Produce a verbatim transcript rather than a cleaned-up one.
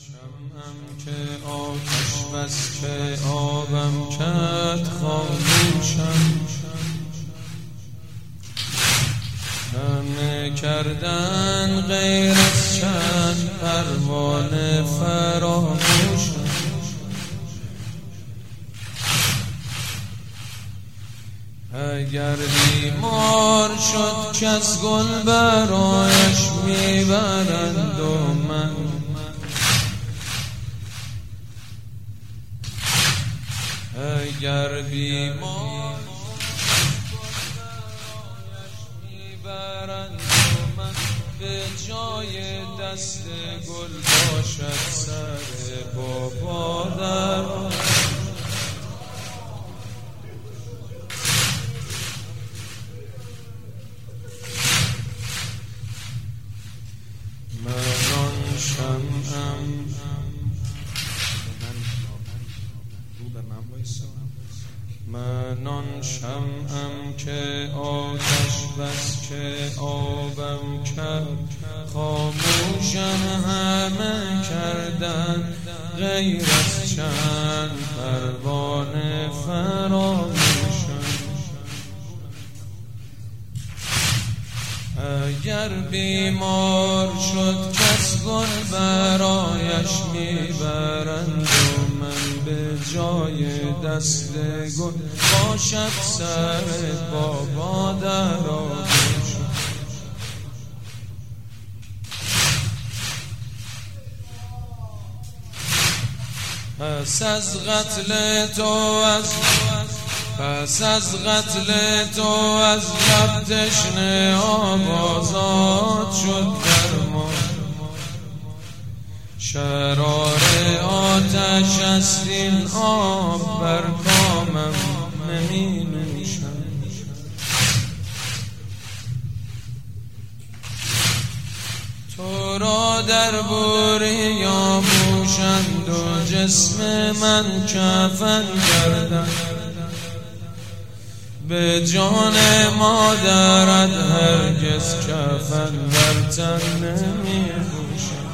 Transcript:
شمعم که آتش بس که آبم کرد خاموشم، همه کردن غیر از چند پروانه فراموشم. اگر بیمار شد کس گل برایش میبرند و من اگر بیمار میبرند و من به جای دست گل باشد سر بابا در من آن شمعم من آن شمعم که آتش بس که آبم کرد خاموشم، همه کردن غیر از چند پروانه فراموشم. اگر بیمار شد کس گل برایش میبرند و من به جای دست گل باشد سر بابا در آغوشم. پس از قتل تو از پس از قتل تو از لب تشنه آب آزاد شد در ما، شرار آتش است این آب بر کامم نمی نوشم. تو را در بوری آموشند و جسم من کفن کردند، به جان مادرت هرگز کفن بر تن نمی پوشم.